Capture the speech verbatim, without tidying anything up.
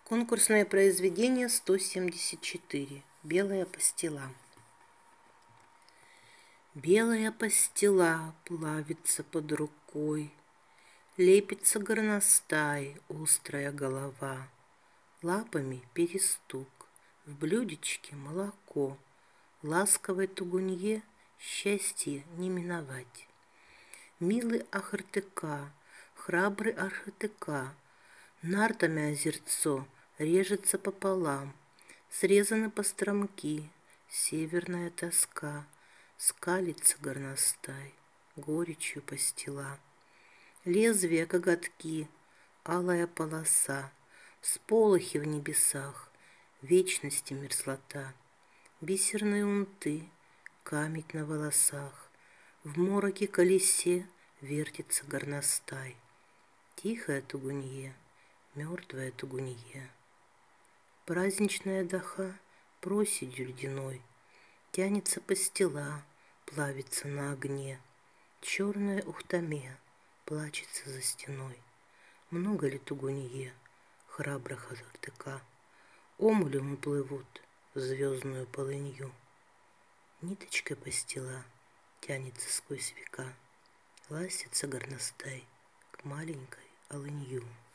Конкурсное произведение сто семьдесят четыре. Белая пастила. Белая пастила плавится под рукой, лепится горностай, острая голова. Лапами перестук, в блюдечке молоко. Ласковой тугунье счастье не миновать. Милый Ахартыка, храбрый Ахартыка, нартами озерцо режется пополам. Срезаны постромки, северная тоска, скалится горностай, горечью пастила. Лезвия коготки, алая полоса, всполохи в небесах, вечности мерзлота. Бисерные унты, камень на волосах, в мороке колесе вертится горностай. Тихая тугунье, мертвая тугунье. Праздничная даха проседью ледяной, тянется пастила, плавится на огне. Черная ухтаме плачется за стеной. Много ли тугунье, храбрых Ахартыка, омулем уплывут в звездную полынью. Ниточкой пастила тянется сквозь века, ластится горностай к маленькой алынью.